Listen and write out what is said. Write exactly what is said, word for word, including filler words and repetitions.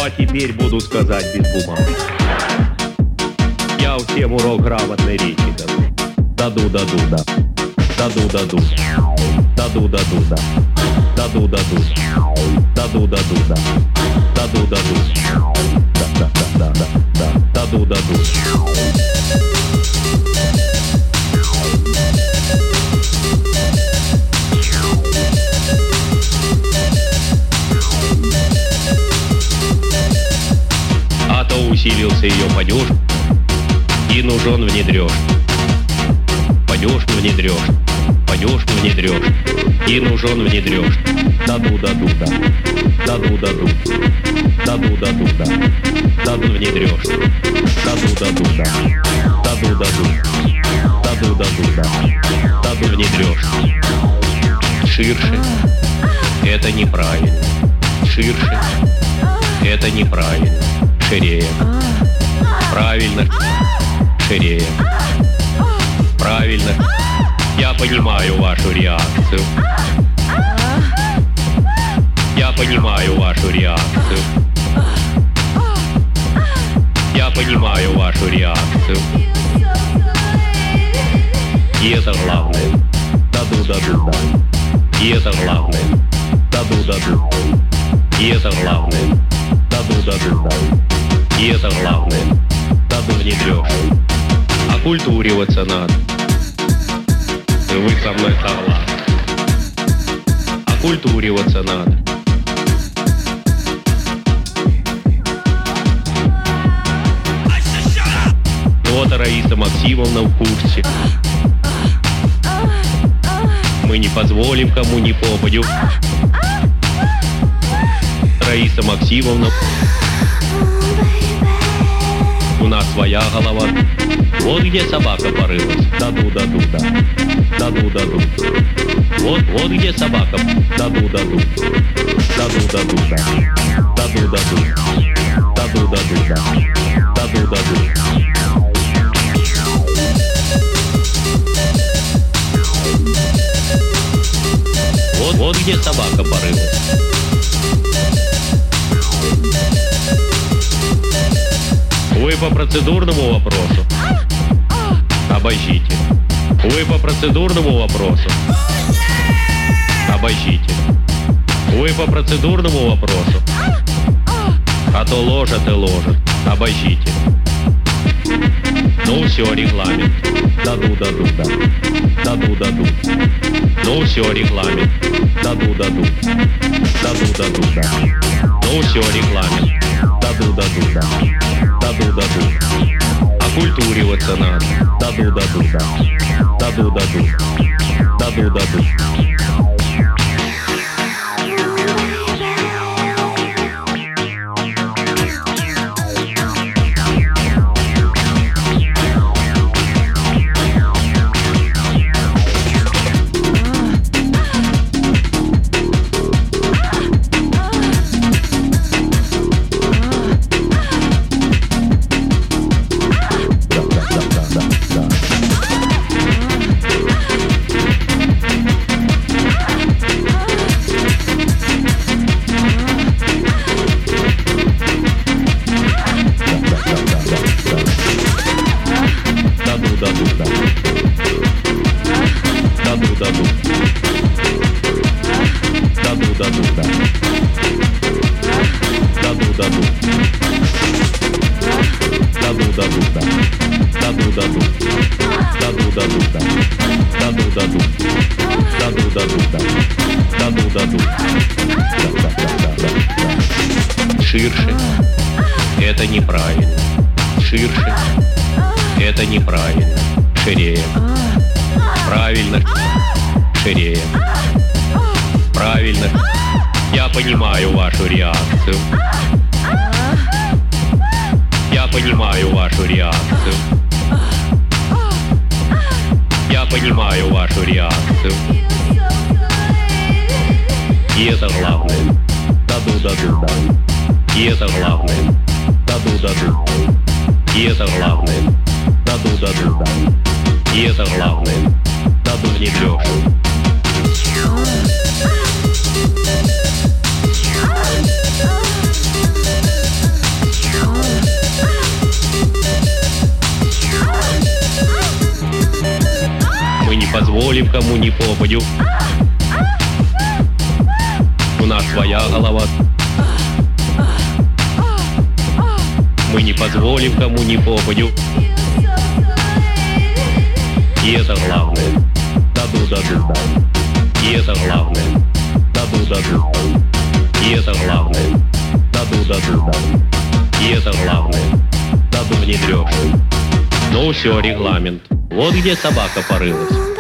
Ну а теперь буду сказать без бумаг. Я всем урок грамотной речи даду. Даду, даду, да. Даду, даду. Даду, даду, да. Даду, даду. Даду, даду, да. Даду, даду. Да, да, да, да, да. Даду, даду. А то усилился ее падеж, и нужен внедрёж. Падеж внедрёж, падеж внедрёж, и нужен внедрёж. Даду, даду, да. Даду, даду. Даду, даду, да. Даду внедрёж. Даду, даду, да. Даду, даду. Даду, даду, да. Даду внедрёж. Ширше. Это неправильно. Ширше. Это неправильно. Ширее. Правильно. Ширее. Правильно. Я понимаю вашу реакцию. Я понимаю вашу реакцию. Я понимаю вашу реакцию. И это главное. Даду, даду, да. И это главное. Даду, даду. И это главное. Даду, даду, да. И это главное. Даду внедрёшь. Окультуриваться надо. Вы со мной согласны. Окультуриваться надо. Вот Раиса Максимовна в курсе. Мы не позволим кому ни попадю. Раиса Максимовна. У нас своя голова. Вот где собака порылась. Даду, даду, да. Даду, даду. Вот, вот где собака. Даду, даду. Даду, даду, да. Даду, даду. Даду, даду, да. Даду, даду. Вот, вот где собака порылась. Вы по процедурному вопросу? Обождите. Вы по процедурному вопросу? Обождите. Вы по процедурному вопросу? А то ложат и ложат. Обождите. Ну все, регламент. Даду, даду, да. Даду, даду. Ну все, регламент. Даду, даду. Даду, даду, да. Ну все, регламент. Даду, даду, да. Даду, даду. Окультуриваться надо. Даду, даду, да. Даду, даду. Даду, даду. Ширше. Это неправильно. Ширше. Это неправильно. Ширее. Правильно. Ширее. Правильно. Я понимаю вашу реакцию. Я понимаю вашу реакцию. Я понимаю вашу реакцию. И это главное. Даду, даду, да. И это главное. Даду, даду. И это главное. Даду, даду, да. И это главное. Даду внедрёшь. позволим кому ни попадю. У нас своя голова. Мы не позволим кому ни попадю. И это главное. Даду-даду-да. И это главное. Даду-даду. И это главное. Даду-даду-да. И это главное. Даду внедрёшь. Ну все, регламент. Вот где собака порылась.